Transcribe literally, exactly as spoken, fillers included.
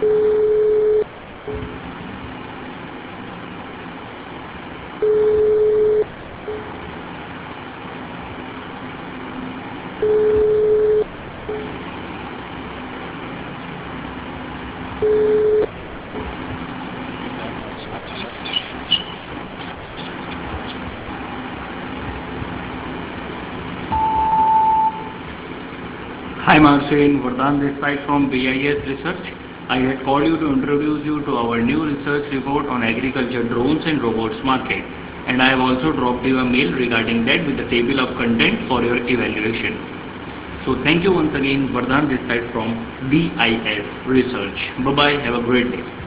Hi Marcin, Vardhan this side from B I S Research. I had called you to introduce you to our new research report on agriculture drones and robots market. And I have also dropped you a mail regarding that with the table of content for your evaluation. So thank you once again, Vardhan this side from B I S Research. Bye bye, have a great day.